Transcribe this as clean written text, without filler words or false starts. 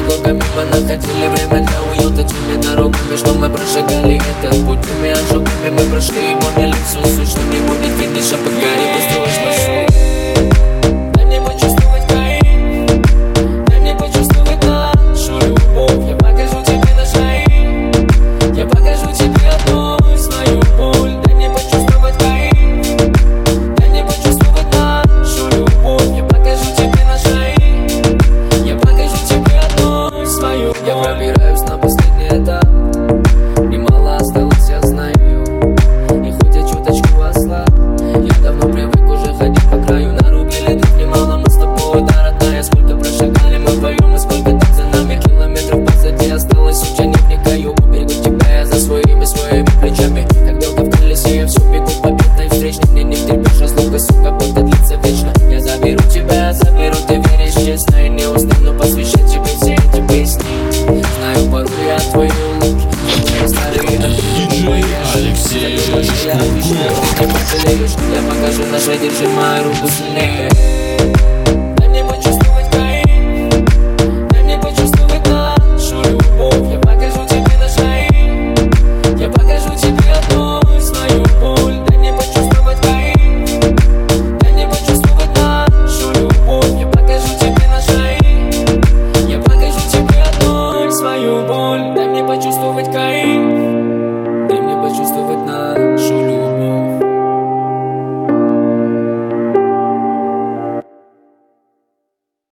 предлогами понаходили время для уюта. Теми дорогами, что мы прошагали этот путь. Теми ошибками мы прошли и поняли всю суть, что не будет финиша, пока не построишь маршрут. Дай мне почувствовать кайф, дай мне почувствовать нашу любовь. Я покажу тебе наш рай, я покажу тебе одну свою боль. Дай мне почувствовать кайф, дай мне почувствовать нашу любовь. Я покажу тебе наш рай, я покажу тебе одну свою боль. Я пробираюсь на последний этап, немало осталось, я знаю. И хоть я чуточку ослаб, я давно привык уже ходить по краю. Нарубили дров немало мы с тобой, да, родная. Сколько прошагали мы вдвоем, и сколько так за нами километров позади осталось. Уча не вникаю, уберегу тебя я за своими плечами. Как белка в колесе, я все бегу победой встречной. Мне не втерпишь разлука, сука, будто длится вечно. Я заберу тебя, заберу, ты веришь честно. И не устану посвящать тебе все эти песни. Знаю, порой я твою ложь, старые Диджей Алексей я обещаю, ты не пожалеешь. Я покажу наше, держи мою руку сильнее.